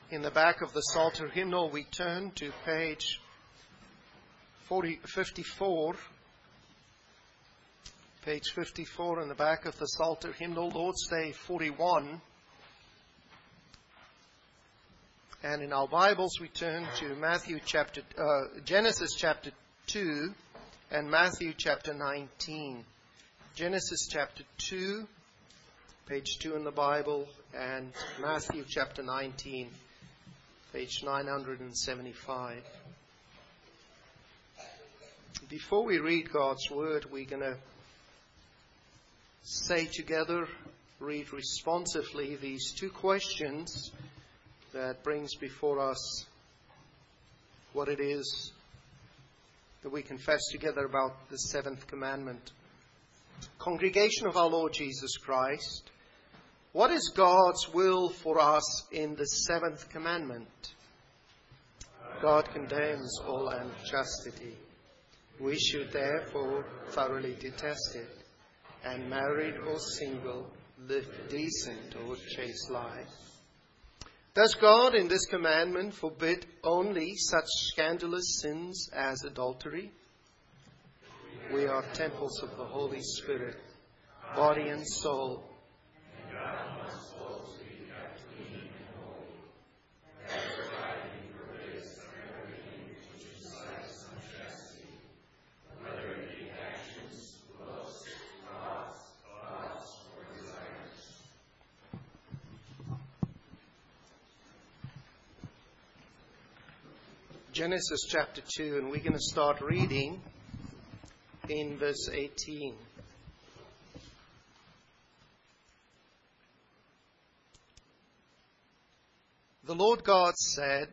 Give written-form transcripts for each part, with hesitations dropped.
In the back of the Psalter hymnal, we turn to page 54. Page 54 in the back of the Psalter hymnal, Lord's Day 41. And in our Bibles, we turn to Genesis chapter 2 and Matthew chapter 19. Genesis chapter 2, page 2 in the Bible, and Matthew chapter 19, page 975. Before we read God's Word, we're going to say together, read responsively these two questions that brings before us what it is that we confess together about the seventh commandment. Congregation of our Lord Jesus Christ, what is God's will for us in the seventh commandment? God condemns all unchastity. We should therefore thoroughly detest it, and married or single, live decent or chaste life. Does God in this commandment forbid only such scandalous sins as adultery? We are temples of the Holy Spirit, body and soul. And God wants souls to be kept clean and holy. As providing forbids everything which incites unchastity, whether it be actions, looks, thoughts, or desires. Genesis chapter 2, and we're going to start reading in verse 18. The Lord God said,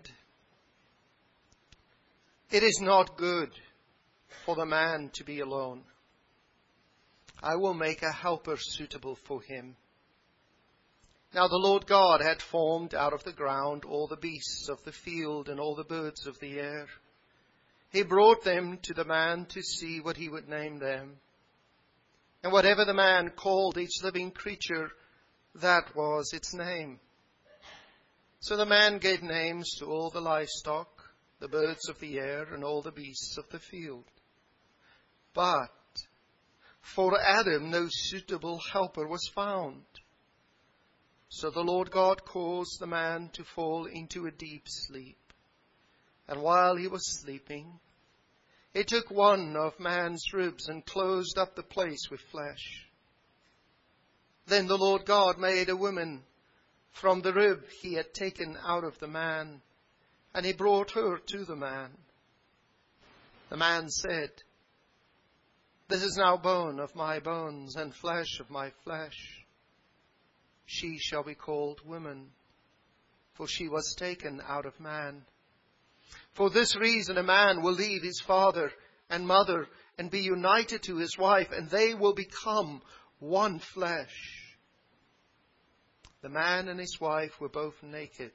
"It is not good for the man to be alone. I will make a helper suitable for him." Now the Lord God had formed out of the ground all the beasts of the field and all the birds of the air. He brought them to the man to see what he would name them. And whatever the man called each living creature, that was its name. So the man gave names to all the livestock, the birds of the air, and all the beasts of the field. But for Adam no suitable helper was found. So the Lord God caused the man to fall into a deep sleep. And while he was sleeping, he took one of man's ribs and closed up the place with flesh. Then the Lord God made a woman from the rib he had taken out of the man, and he brought her to the man. The man said, "This is now bone of my bones and flesh of my flesh. She shall be called woman, for she was taken out of man. For this reason a man will leave his father and mother and be united to his wife, and they will become one flesh." The man and his wife were both naked,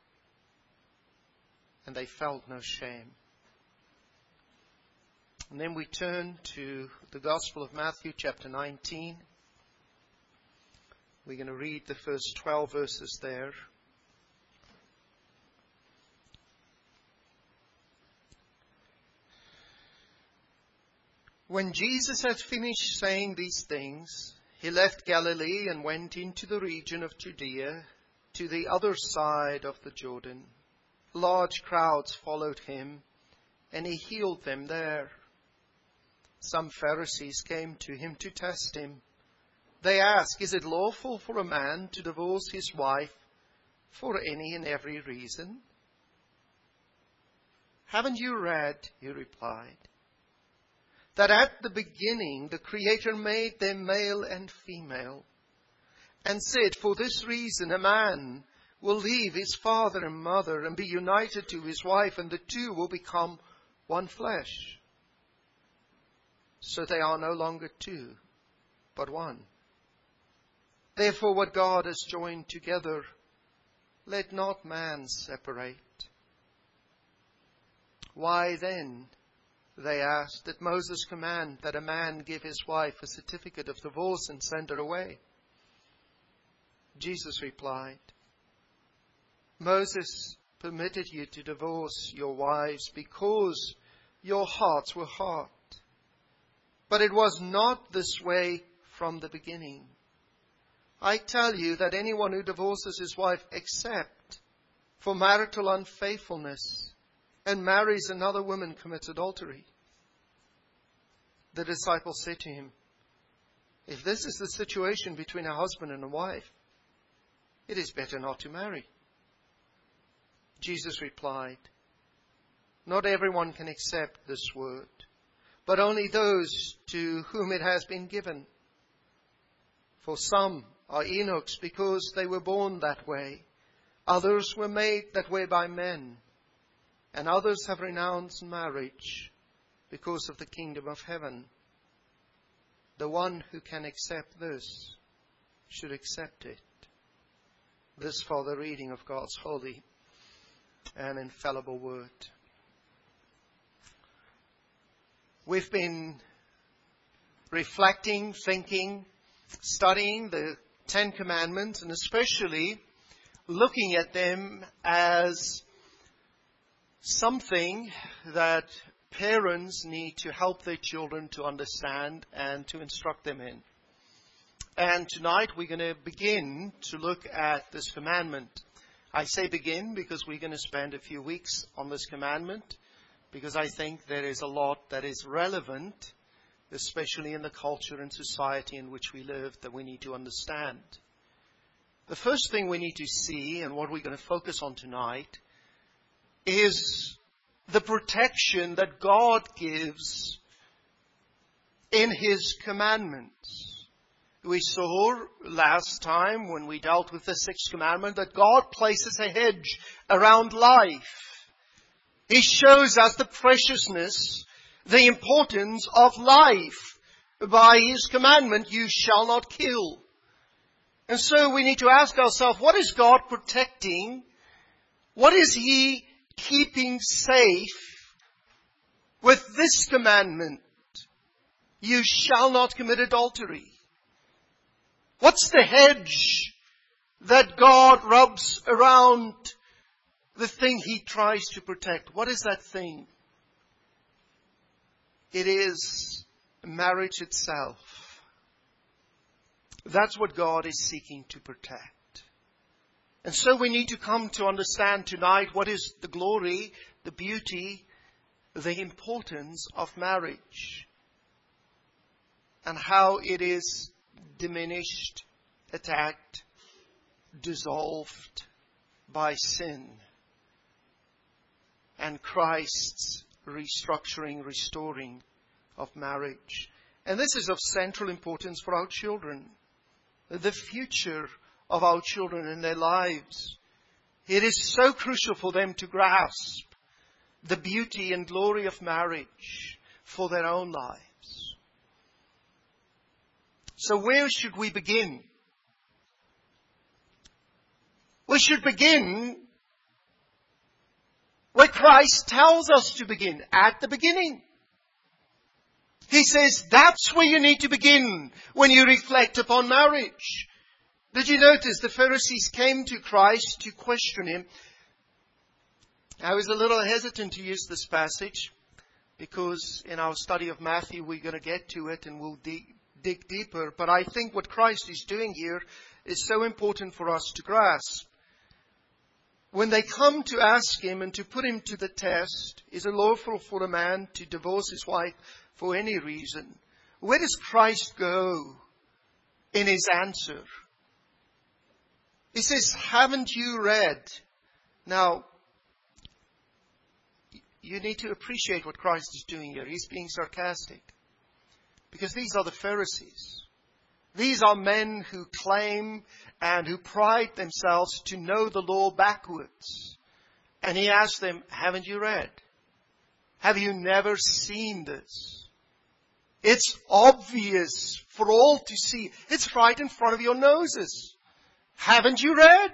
and they felt no shame. And then we turn to the Gospel of Matthew chapter 19. We're going to read the first 12 verses there. When Jesus had finished saying these things, he left Galilee and went into the region of Judea, to the other side of the Jordan. Large crowds followed him, and he healed them there. Some Pharisees came to him to test him. They asked, "Is it lawful for a man to divorce his wife for any and every reason?" "Haven't you read," he replied, "that at the beginning the Creator made them male and female, and said, for this reason a man will leave his father and mother and be united to his wife, and the two will become one flesh. So they are no longer two, but one. Therefore what God has joined together, let not man separate." "Why then," they asked, "did Moses command that a man give his wife a certificate of divorce and send her away?" Jesus replied, Moses permitted you to divorce your wives because your hearts were hard. But it was not this way from the beginning. I tell you that anyone who divorces his wife except for marital unfaithfulness and marries another woman commits adultery. The disciples said to him, if this is the situation between a husband and a wife, it is better not to marry. Jesus replied, not everyone can accept this word, but only those to whom it has been given. For some are eunuchs because they were born that way. Others were made that way by men. And others have renounced marriage because of the kingdom of heaven. The one who can accept this should accept it. This for the reading of God's holy and infallible word. We've been reflecting, thinking, studying the Ten Commandments, and especially looking at them as something that parents need to help their children to understand and to instruct them in. And tonight we're going to begin to look at this commandment. I say begin because we're going to spend a few weeks on this commandment, because I think there is a lot that is relevant, especially in the culture and society in which we live, that we need to understand. The first thing we need to see, and what we're going to focus on tonight, is the protection that God gives in His commandments. We saw last time when we dealt with the sixth commandment that God places a hedge around life. He shows us the preciousness, the importance of life by His commandment, you shall not kill. And so we need to ask ourselves, what is God protecting? What is He keeping safe with this commandment? You shall not commit adultery. What's the hedge that God rubs around the thing He tries to protect? What is that thing? It is marriage itself. That's what God is seeking to protect. And so we need to come to understand tonight what is the glory, the beauty, the importance of marriage, and how it is diminished, attacked, dissolved by sin, and Christ's restructuring, restoring of marriage. And this is of central importance for our children, the future of our children and their lives. It is so crucial for them to grasp the beauty and glory of marriage for their own lives. So where should we begin? We should begin where Christ tells us to begin, at the beginning. He says that's where you need to begin when you reflect upon marriage. Did you notice the Pharisees came to Christ to question Him? I was a little hesitant to use this passage because in our study of Matthew we're going to get to it and we'll dig deeper. But I think what Christ is doing here is so important for us to grasp. When they come to ask Him and to put Him to the test, is it lawful for a man to divorce his wife for any reason? Where does Christ go in His answer? He says, haven't you read? Now, you need to appreciate what Christ is doing here. He's being sarcastic. Because these are the Pharisees. These are men who claim and who pride themselves to know the law backwards. And He asks them, haven't you read? Have you never seen this? It's obvious for all to see. It's right in front of your noses. Haven't you read?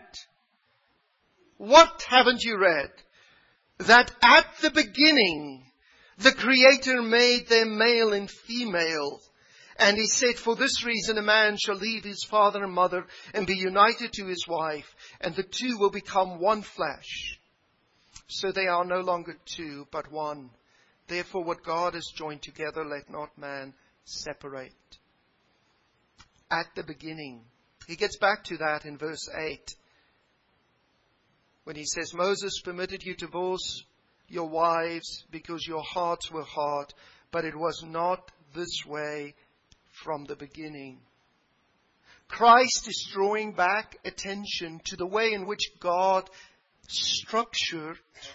What haven't you read? That at the beginning, the Creator made them male and female. And he said, for this reason a man shall leave his father and mother and be united to his wife, and the two will become one flesh. So they are no longer two, but one. Therefore what God has joined together, let not man separate. At the beginning. He gets back to that in verse 8. When he says, Moses permitted you to divorce your wives because your hearts were hard, but it was not this way from the beginning. Christ is drawing back attention to the way in which God structured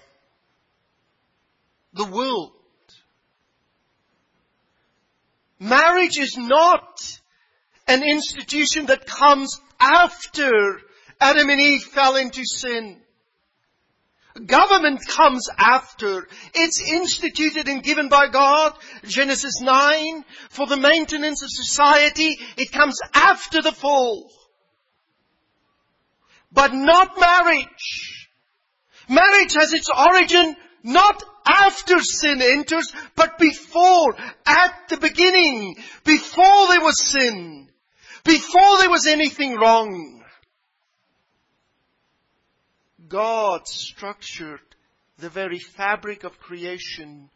the world. Marriage is not an institution that comes after Adam and Eve fell into sin. Government comes after. It's instituted and given by God. Genesis 9, for the maintenance of society. It comes after the fall. But not marriage. Marriage has its origin not after sin enters, but before, at the beginning, before there was sin, before there was anything wrong. God structured the very fabric of creation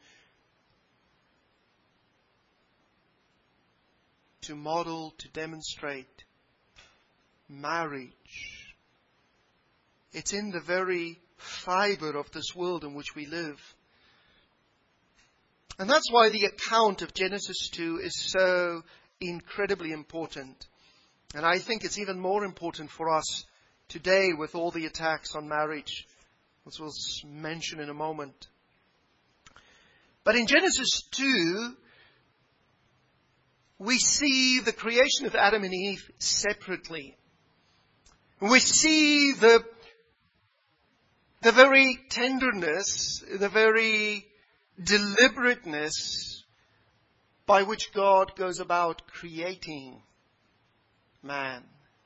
to model, to demonstrate marriage. It's in the very fiber of this world in which we live. And that's why the account of Genesis 2 is so incredibly important. And I think it's even more important for us today with all the attacks on marriage, which we'll mention in a moment. But in Genesis 2, we see the creation of Adam and Eve separately. We see the very tenderness, the very deliberateness by which God goes about creating man.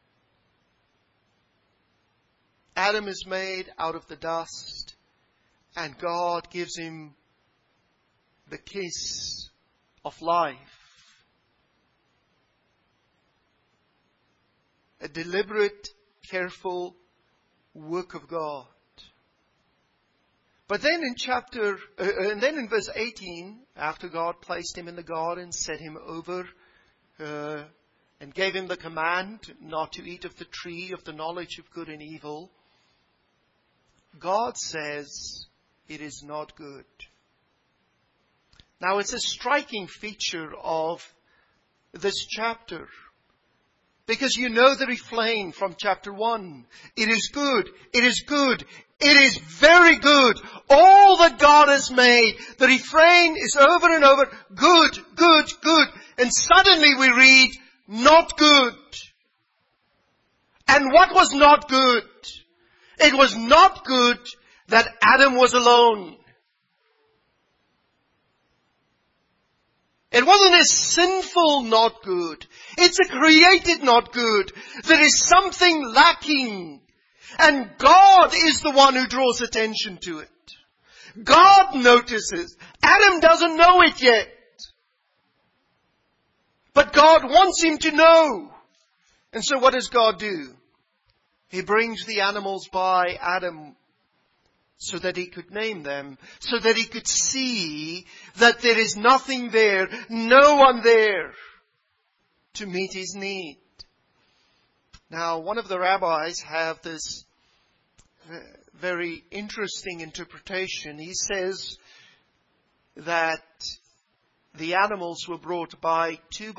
Adam is made out of the dust, and God gives him the kiss of life. A deliberate, careful work of God. But then in verse 18, after God placed him in the garden, set him over, and gave him the command not to eat of the tree of the knowledge of good and evil, God says it is not good. Now it's a striking feature of this chapter, because you know the refrain from chapter 1. It is good. It is good. It is very good. All that God has made. The refrain is over and over. Good, good, good. And suddenly we read, not good. And what was not good? It was not good that Adam was alone. It wasn't a sinful not good. It's a created not good. There is something lacking. And God is the one who draws attention to it. God notices. Adam doesn't know it yet. But God wants him to know. And so what does God do? He brings the animals by Adam so that he could name them, so that he could see that there is nothing there, no one there to meet his need. Now, one of the rabbis have this very interesting interpretation. He says that the animals were brought by two,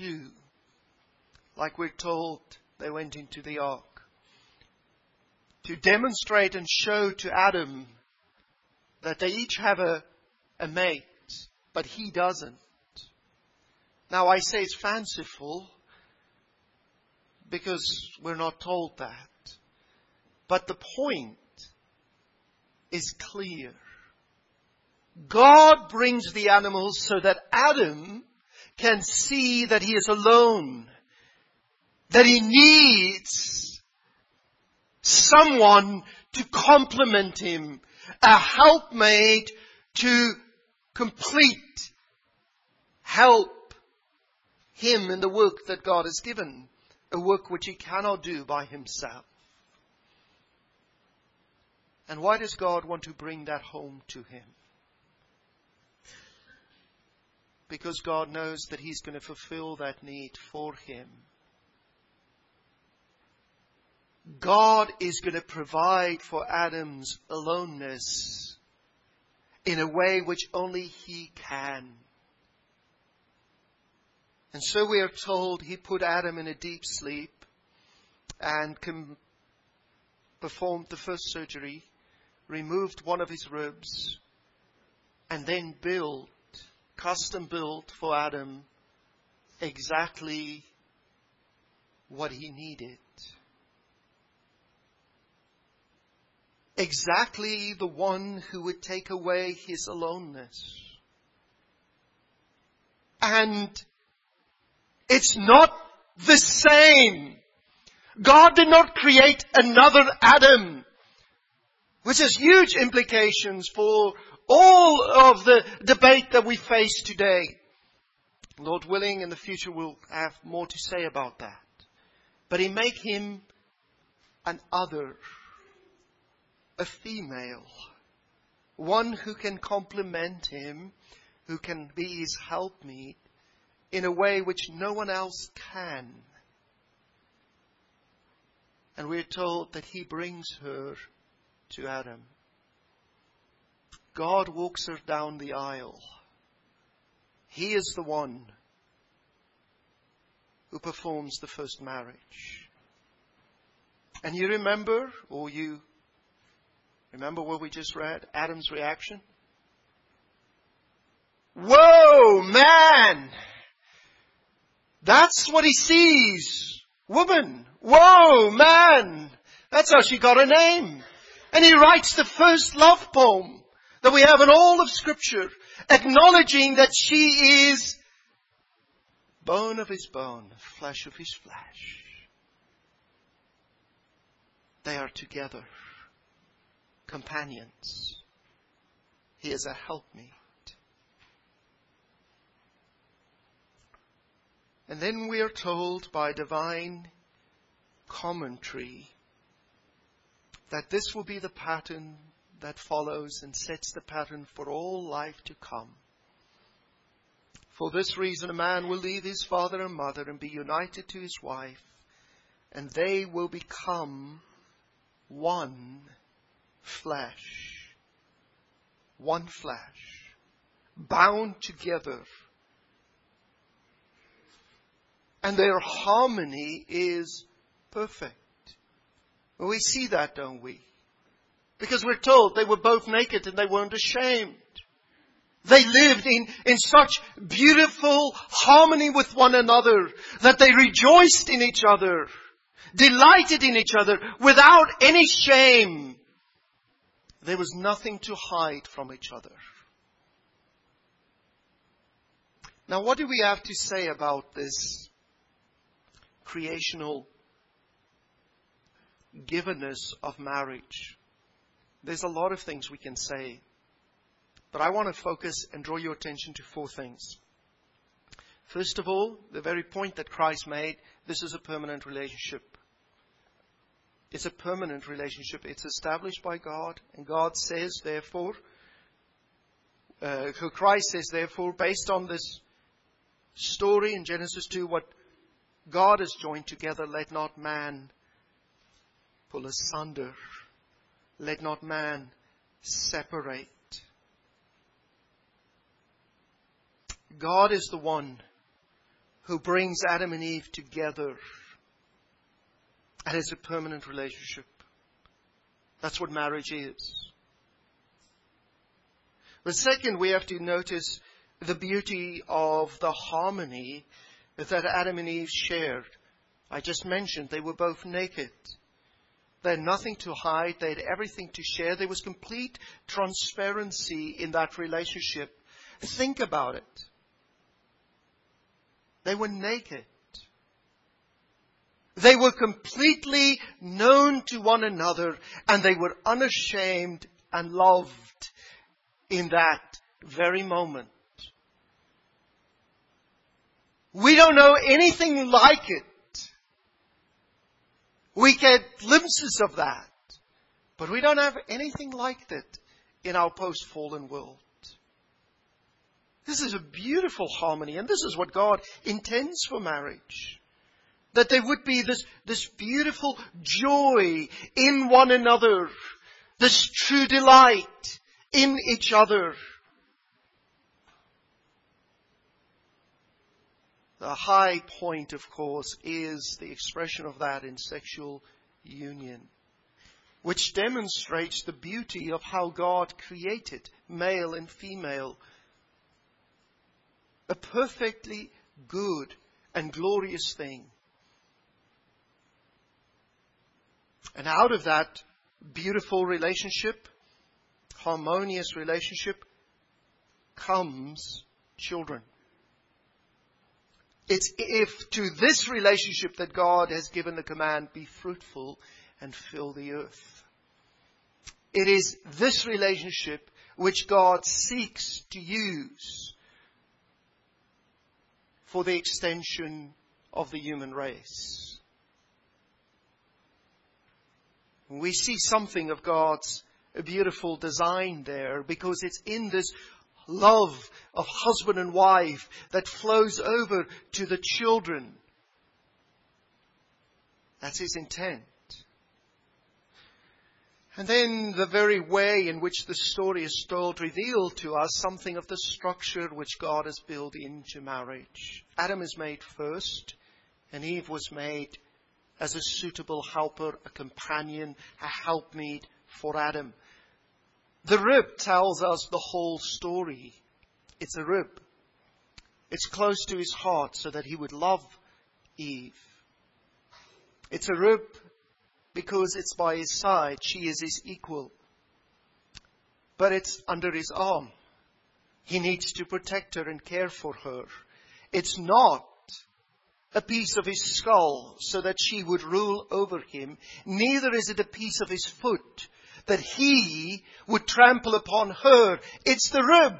like we're told they went into the ark, to demonstrate and show to Adam that they each have a mate, but he doesn't. Now I say it's fanciful because we're not told that. But the point is clear. God brings the animals so that Adam can see that he is alone, that he needs someone to complement him, a helpmate to complete, help, him in the work that God has given, a work which he cannot do by himself. And why does God want to bring that home to him? Because God knows that he's going to fulfill that need for him. God is going to provide for Adam's aloneness in a way which only he can. And so we are told he put Adam in a deep sleep and performed the first surgery, removed one of his ribs, and then custom built for Adam exactly what he needed. Exactly the one who would take away his aloneness. And it's not the same. God did not create another Adam, which has huge implications for all of the debate that we face today. Lord willing, in the future we'll have more to say about that. But he made him an other, a female, one who can complement him, who can be his helpmeet in a way which no one else can. And we're told that he brings her to Adam. God walks her down the aisle. He is the one who performs the first marriage. And you remember what we just read? Adam's reaction? Whoa, man! That's what he sees. Woman. Whoa, man! That's how she got her name. And he writes the first love poem that we have in all of Scripture, acknowledging that she is bone of his bone, flesh of his flesh. They are together, companions. He is a helpmeet. And then we are told by divine commentary that this will be the pattern that follows and sets the pattern for all life to come. For this reason, a man will leave his father and mother and be united to his wife, and they will become one flesh. One flesh. Bound together. And their harmony is perfect. Well, we see that, don't we? Because we're told they were both naked and they weren't ashamed. They lived in such beautiful harmony with one another that they rejoiced in each other, delighted in each other without any shame. There was nothing to hide from each other. Now, what do we have to say about this creational givenness of marriage? There's a lot of things we can say, but I want to focus and draw your attention to 4 things. First of all, the very point that Christ made, this is a permanent relationship. It's a permanent relationship. It's established by God, and God says, therefore, Christ says, therefore, based on this story in Genesis 2, what God has joined together, let not man pull asunder. Let not man separate. God is the one who brings Adam and Eve together. And it's a permanent relationship. That's what marriage is. But second, we have to notice the beauty of the harmony that Adam and Eve shared. I just mentioned they were both naked. They had nothing to hide. They had everything to share. There was complete transparency in that relationship. Think about it. They were naked. They were completely known to one another, and they were unashamed and loved in that very moment. We don't know anything like it. We get glimpses of that. But we don't have anything like that in our post-fallen world. This is a beautiful harmony, and this is what God intends for marriage. That there would be this beautiful joy in one another, this true delight in each other. The high point, of course, is the expression of that in sexual union, which demonstrates the beauty of how God created male and female. A perfectly good and glorious thing. And out of that beautiful relationship, harmonious relationship, comes children. It's if to this relationship that God has given the command, be fruitful and fill the earth. It is this relationship which God seeks to use for the extension of the human race. We see something of God's beautiful design there, because it's in this love of husband and wife that flows over to the children. That's His intent. And then the very way in which the story is told revealed to us something of the structure which God has built into marriage. Adam is made first, and Eve was made as a suitable helper, a companion, a helpmeet for Adam. The rib tells us the whole story. It's a rib. It's close to his heart so that he would love Eve. It's a rib because it's by his side. She is his equal. But it's under his arm. He needs to protect her and care for her. It's not a piece of his skull so that she would rule over him. Neither is it a piece of his foot that he would trample upon her. It's the rib.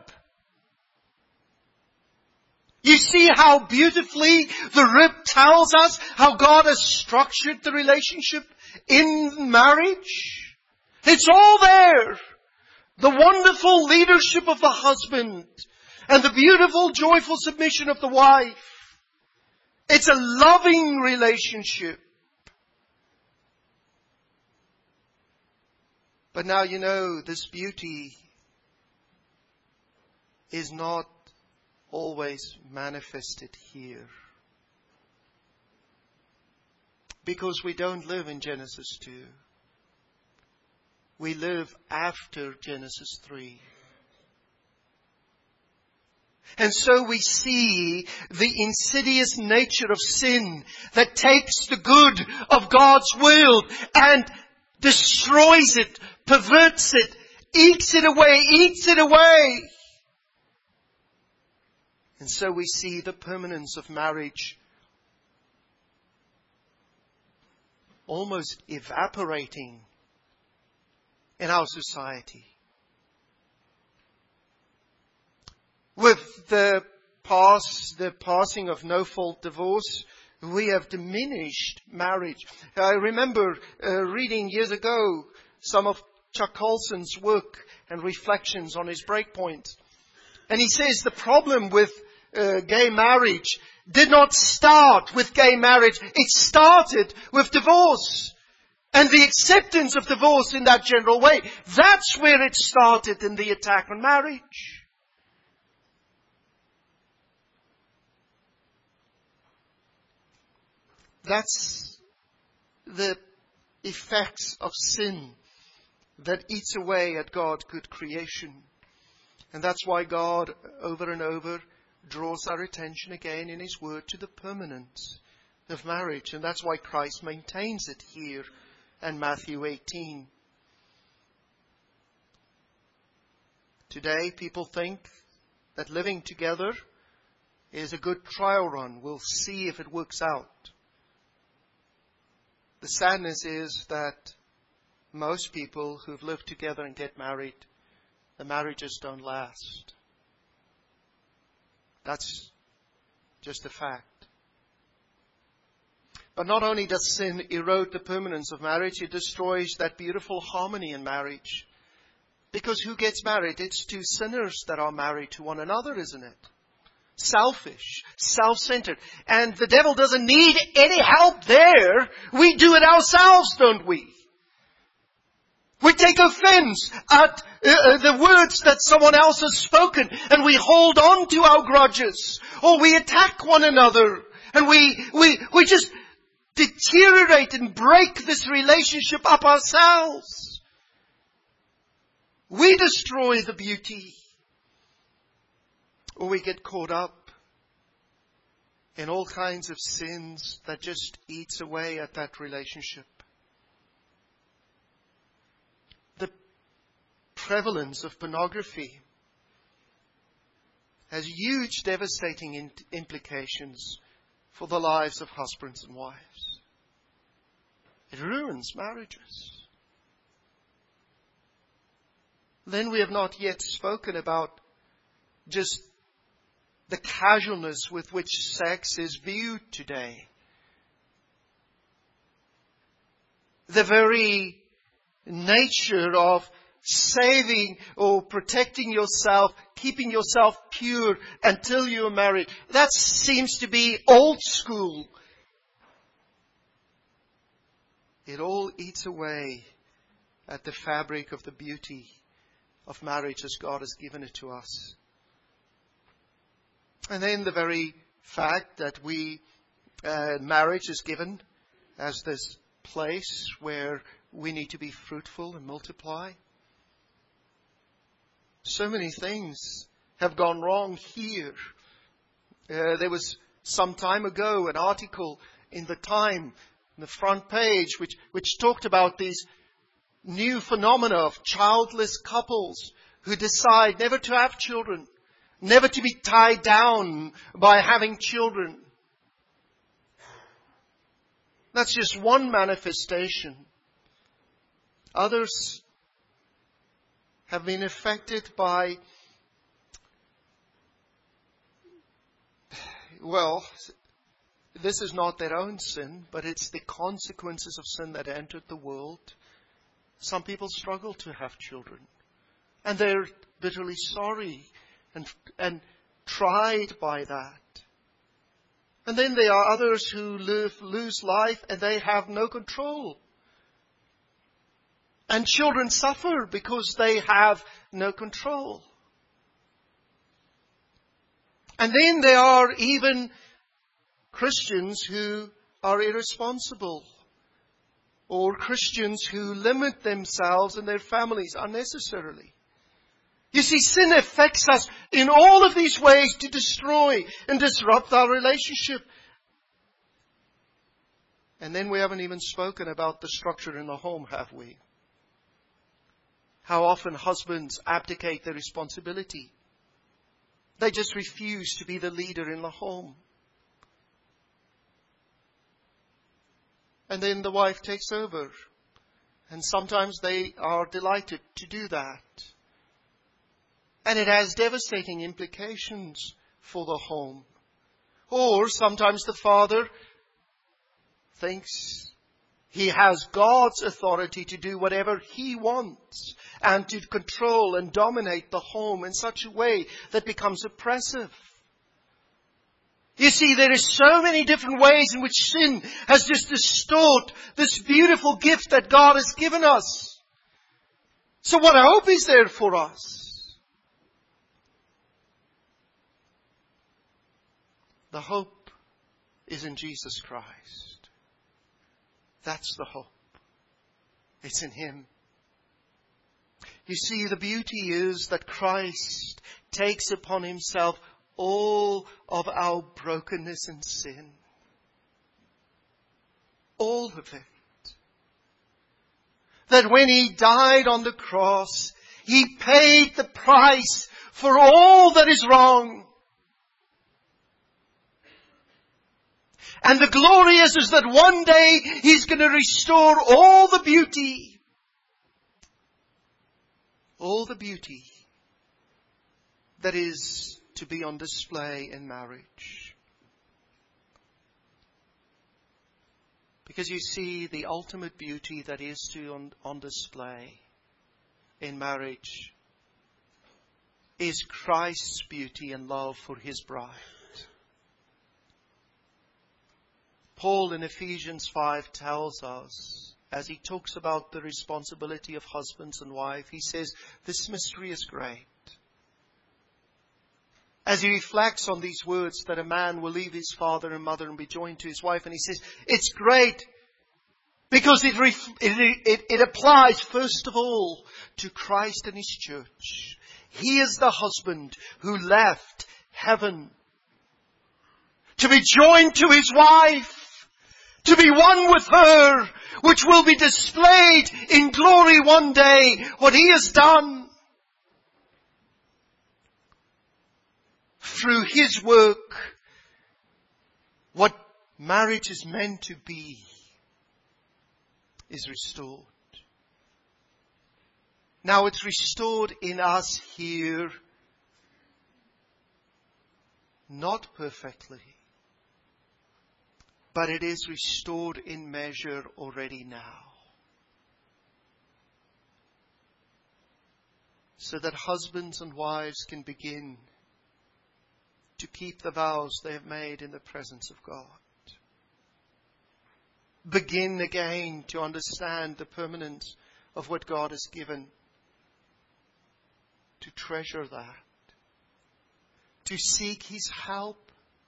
You see how beautifully the rib tells us how God has structured the relationship in marriage? It's all there. The wonderful leadership of the husband and the beautiful, joyful submission of the wife. It's a loving relationship. But now you know this beauty is not always manifested here. Because we don't live in Genesis 2. We live after Genesis 3. And so we see the insidious nature of sin that takes the good of God's will and destroys it, perverts it, eats it away. And so we see the permanence of marriage almost evaporating in our society. With the passing of no-fault divorce, we have diminished marriage. I remember reading years ago some of Chuck Colson's work and reflections on his Breakpoint. And he says the problem with gay marriage did not start with gay marriage. It started with divorce. And the acceptance of divorce in that general way. That's where it started in the attack on marriage. That's the effects of sin that eats away at God's good creation. And that's why God, over and over, draws our attention again in His Word to the permanence of marriage. And that's why Christ maintains it here in Matthew 18. Today, people think that living together is a good trial run. We'll see if it works out. The sadness is that most people who've lived together and get married, the marriages don't last. That's just a fact. But not only does sin erode the permanence of marriage, it destroys that beautiful harmony in marriage. Because who gets married? It's two sinners that are married to one another, isn't it? Selfish, self-centered. And the devil doesn't need any help there. We do it ourselves, don't we? We take offense at the words that someone else has spoken, and we hold on to our grudges, or we attack one another, and we just deteriorate and break this relationship up ourselves. We destroy the beauty, or we get caught up in all kinds of sins that just eats away at that relationship. The prevalence of pornography has huge, devastating implications for the lives of husbands and wives. It ruins marriages. Then we have not yet spoken about just the casualness with which sex is viewed today. The very nature of saving or protecting yourself, keeping yourself pure until you're married, that seems to be old school. It all eats away at the fabric of the beauty of marriage as God has given it to us. And then the very fact that marriage is given as this place where we need to be fruitful and multiply. So many things have gone wrong here. There was some time ago an article in the Time, on the front page, which talked about these new phenomena of childless couples who decide never to have children, never to be tied down by having children. That's just one manifestation. Others have been affected by, well, this is not their own sin, but it's the consequences of sin that entered the world. Some people struggle to have children, and they're bitterly sorry and tried by that. And then there are others who lose life and they have no control. And children suffer because they have no control. And then there are even Christians who are irresponsible, or Christians who limit themselves and their families unnecessarily. You see, sin affects us in all of these ways to destroy and disrupt our relationship. And then we haven't even spoken about the structure in the home, have we? How often husbands abdicate their responsibility. They just refuse to be the leader in the home. And then the wife takes over. And sometimes they are delighted to do that. And it has devastating implications for the home. Or sometimes the father thinks he has God's authority to do whatever he wants and to control and dominate the home in such a way that becomes oppressive. You see, there are so many different ways in which sin has just distorted this beautiful gift that God has given us. So what hope is there for us? The hope is in Jesus Christ. That's the hope. It's in Him. You see, the beauty is that Christ takes upon Himself all of our brokenness and sin. All of it. That when He died on the cross, He paid the price for all that is wrong. And the glory is that one day He's going to restore all the beauty. All the beauty that is to be on display in marriage. Because you see, the ultimate beauty that is on display in marriage is Christ's beauty and love for His bride. Paul in Ephesians 5 tells us, as he talks about the responsibility of husbands and wives, he says, this mystery is great. As he reflects on these words that a man will leave his father and mother and be joined to his wife, and he says, it's great because it applies first of all to Christ and His church. He is the husband who left heaven to be joined to his wife, to be one with her, which will be displayed in glory one day, what He has done. Through His work, what marriage is meant to be is restored. Now it's restored in us here, not perfectly, but it is restored in measure already now. So that husbands and wives can begin to keep the vows they have made in the presence of God. Begin again to understand the permanence of what God has given. To treasure that. To seek His help.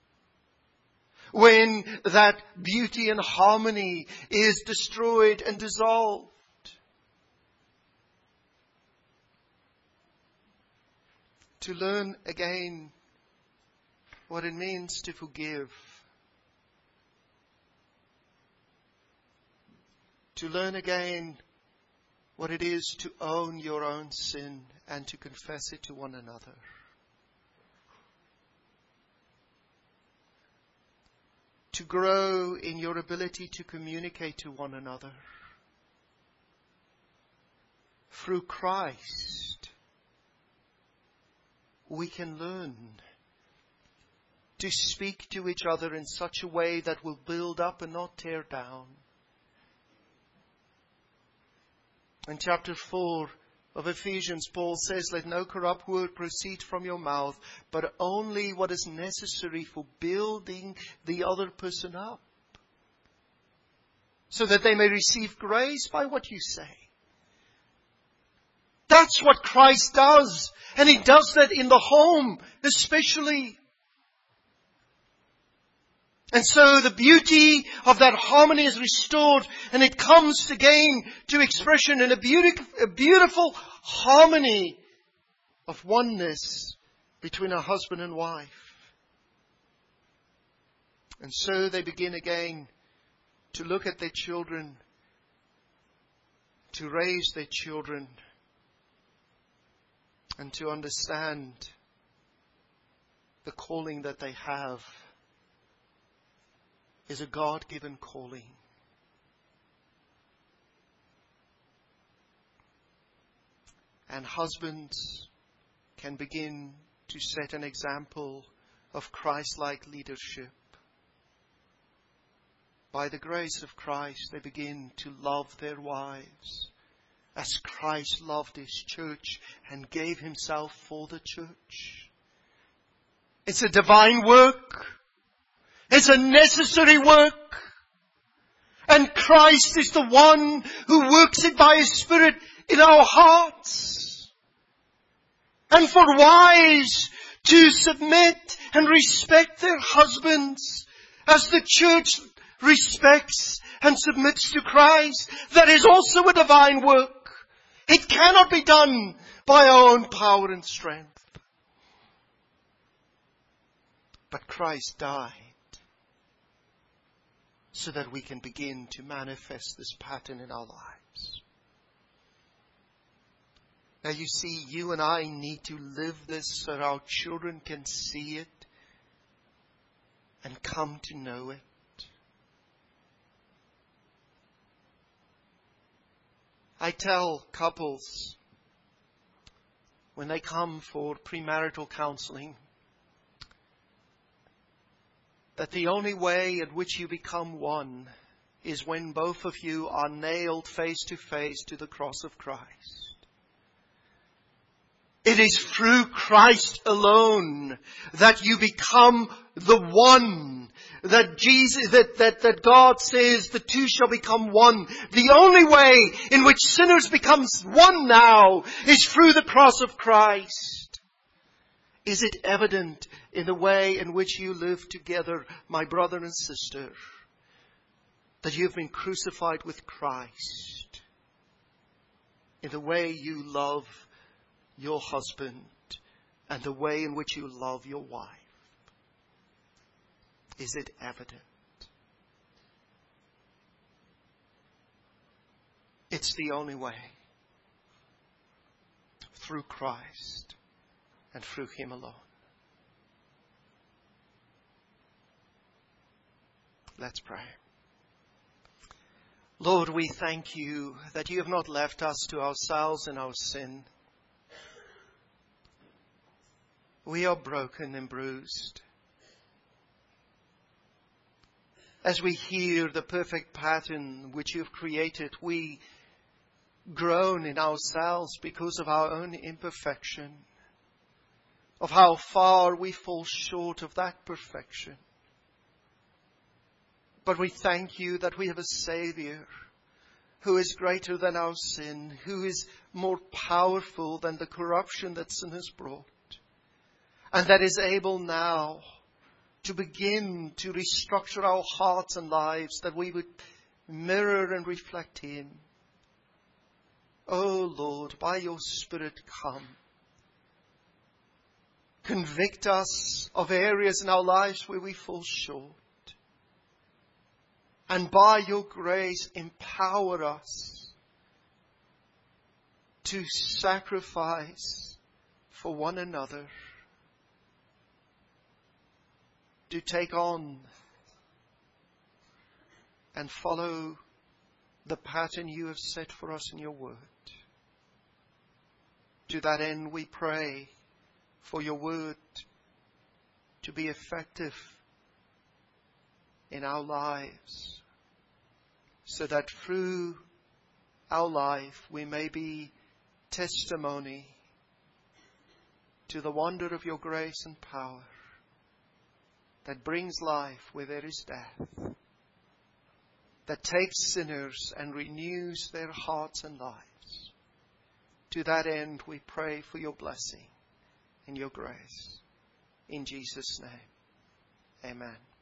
When that beauty and harmony is destroyed and dissolved. To learn again what it means to forgive. To learn again what it is to own your own sin and to confess it to one another. To grow in your ability to communicate to one another. Through Christ, we can learn to speak to each other in such a way that will build up and not tear down. In chapter 4 of Ephesians, Paul says, let no corrupt word proceed from your mouth, but only what is necessary for building the other person up, so that they may receive grace by what you say. That's what Christ does. And He does that in the home, especially. And so the beauty of that harmony is restored, and it comes again to expression in a beautiful harmony of oneness between a husband and wife. And so they begin again to look at their children, to raise their children, and to understand the calling that they have is a God-given calling. And husbands can begin to set an example of Christ-like leadership. By the grace of Christ, they begin to love their wives as Christ loved His church and gave Himself for the church. It's a divine work. It's a necessary work. And Christ is the one who works it by His Spirit in our hearts. And for wives to submit and respect their husbands as the church respects and submits to Christ, that is also a divine work. It cannot be done by our own power and strength. But Christ died so that we can begin to manifest this pattern in our lives. Now you see, you and I need to live this so that our children can see it and come to know it. I tell couples when they come for premarital counseling that the only way in which you become one is when both of you are nailed face to face to the cross of Christ. It is through Christ alone that you become the one. That God says the two shall become one. The only way in which sinners become one now is through the cross of Christ. Is it evident in the way in which you live together, my brother and sister, that you have been crucified with Christ? In the way you love your husband and the way in which you love your wife? Is it evident? It's the only way. Through Christ and through Him alone. Let's pray. Lord, we thank you that you have not left us to ourselves in our sin. We are broken and bruised. As we hear the perfect pattern which you have created, we groan in ourselves because of our own imperfection, of how far we fall short of that perfection. But we thank you that we have a Savior who is greater than our sin, who is more powerful than the corruption that sin has brought, and that is able now to begin to restructure our hearts and lives, that we would mirror and reflect Him. Oh Lord, by your Spirit come. Convict us of areas in our lives where we fall short. And by your grace, empower us to sacrifice for one another, to take on and follow the pattern you have set for us in your word. To that end, we pray for your word to be effective in our lives, so that through our life we may be testimony to the wonder of your grace and power that brings life where there is death, that takes sinners and renews their hearts and lives. To that end, we pray for your blessing and your grace. In Jesus' name, amen.